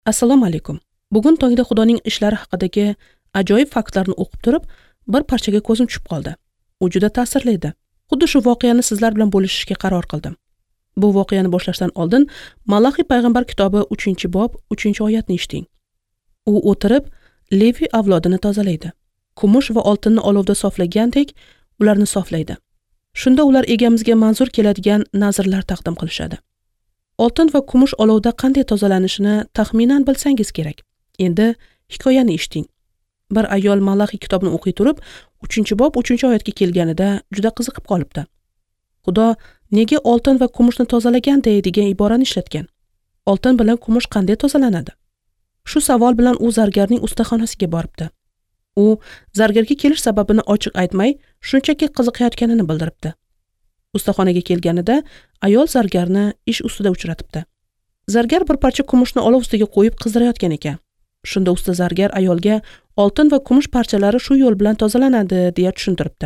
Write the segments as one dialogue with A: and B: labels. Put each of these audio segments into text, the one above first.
A: Assalomu alaykum. Bugun tongda Xudoning ishlari haqidagi ajoyib faktlarni o'qib turib, bir parchaga ko'zim tushib qoldi. U juda ta'sirli edi. Xuddi shu voqeani sizlar bilan bo'lishishga qaror qildim. Bu voqeani boshlashdan oldin Malaxiy payg'ambar kitobi 3-bob 3-oyatni eshiting. U o'tirib, Levi avlodini tozalaydi. Kumush va oltinni olovda soflagandek, ularni soflaydi. Shunda ular egamizga manzur keladigan nazrlar taqdim qilishadi. Oltin va kumush olovda qanday tozalanishini taxminan bilsangiz kerak. Endi hikoyani eshiting. Bir ayol Malaxiy kitobini o'qiy turib, 3-bob 3-oyatga kelganida juda qiziqib qolibdi. Xudo nega oltin va kumushni tozalaganday degan iborani ishlatgan? Oltin bilan kumush qanday tozalanadi? Shu savol bilan u zargarning ustaxonasiga boribdi. U zargarga kelish sababini ochiq aytmay, shunchaki qiziqayotganini bildiribdi. Ustaxonaga kelganida ayol zargarni ish ustida uchratibdi. Zargar bir parcha kumushni olov ustiga qo'yib qizdirayotgan ekan. Shunda usta zargar ayolga oltin va kumush parchalari shu yo'l bilan tozalanadi deya tushuntiribdi.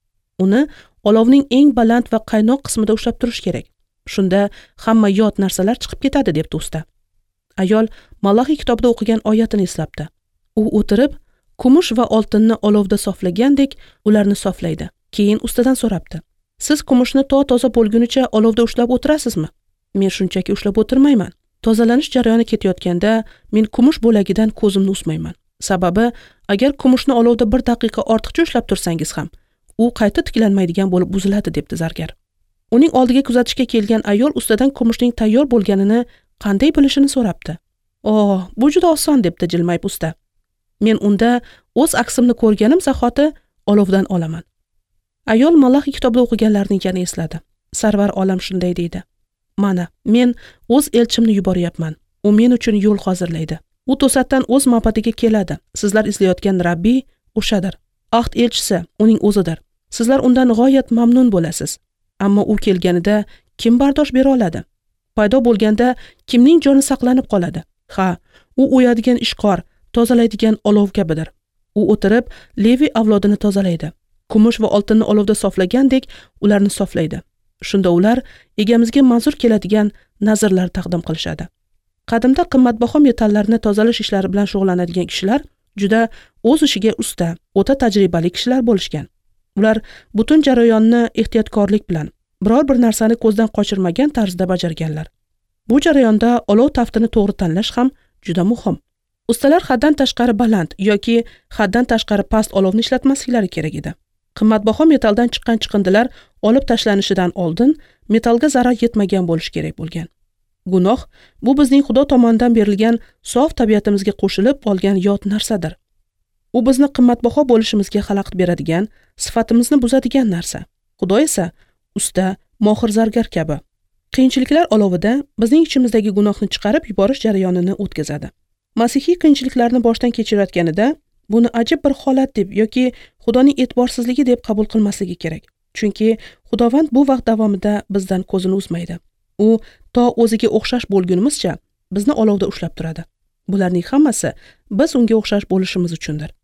A: Uni olovning eng baland va qaynoq qismida ushlab turish kerak. Shunda hamma yot narsalar chiqib ketadi debdi usta. Ayol Malaxiy kitobida o'qigan oyatini eslabdi. U o'tirib, kumush va oltinni olovda soflagandek ularni soflaydi. Keyin ustadan so'rabdi: "Siz kumushni toza bo'lgunicha olovda ushlab o'tirasizmi?" "Men shunchaki ushlab o'tirmayman. Tozalanish jarayoni ketayotganda men kumush bo'lagidan ko'zimni uzmayman. Sababi, agar kumushni olovda 1 daqiqa ortiqcha ushlab tursangiz ham, u qayta tiklanmaydigan bo'lib buziladi", debdi zargar. Uning oldiga kuzatishga kelgan ayol ustadan kumushning tayyor bo'lganini qanday bilishini so'rabdi. "Oh, bu juda oson", debdi jilmayib usta. "Men unda o'z aksimni ko'rganim zahoti olovdan olaman." Ayol Malaxiy kitobida o'qiganlarni yana esladi. Sarvar olam shunday deydi: "Mana, men o'z elchimni yuboryapman. U men uchun yo'l hozirlaydi. U to'satdan o'z mabadiga keladi. Sizlar izlayotgan Rabbiy o'shadir. Ahd elchisi uning o'zidir. Sizlar undan g'oyat mamnun bo'lasiz. Ammo u kelganida kim bardosh bera oladi? Paydo bo'lganda kimning joni saqlanib qoladi? Ha, u o'yadigan ishqor, tozalaydigan olov kabidir. U o'tirib, Levi avlodini tozalaydi. Kumush va oltinni olovda soflagandek ularni soflaydi. Shunda ular egamizga manzur keladigan nazrlar taqdim qilishadi." Qadimda qimmatbaho metallarni tozalash ishlari bilan shug'ullanadigan kishilar juda o'z ishiga usta, o'ta tajribali kishilar bo'lishgan. Ular butun jarayonni ehtiyotkorlik bilan, biror bir narsani ko'zdan qochirmagan tarzda bajarganlar. Bu jarayonda olov taftini to'g'ri tanlash ham juda muhim. Ustalar haddan tashqari baland yoki haddan tashqari past olovni ishlatmasliklari kerak edi. Qimmatbaho metaldan chiqqan chiqindilar olib tashlanishidan oldin metalga zarar yetmagan bo'lishi kerak bo'lgan. Gunoh bu bizning Xudo tomonidan berilgan sof tabiatimizga qo'shilib olgan yot narsadir. U bizni qimmatbaho bo'lishimizga xalaqit beradigan, sifatimizni buzadigan narsa. Xudo esa usta, mohir zargar kabi. Qiyinchiliklar olovida bizning ichimizdagi gunohni chiqarib yuborish jarayonini o'tkazadi. Masihiy qiyinchiliklarni boshdan kechirayotganida buni ajib bir holat deb yoki Xudoning e'tiborsizligi deb qabul qilmasligi kerak. Chunki Xudovand bu vaqt davomida bizdan ko'zini uzmaydi. U to o'ziga o'xshash bo'lgunimizcha bizni olovda ushlab turadi. Bularning hammasi biz unga o'xshash bo'lishimiz uchundir.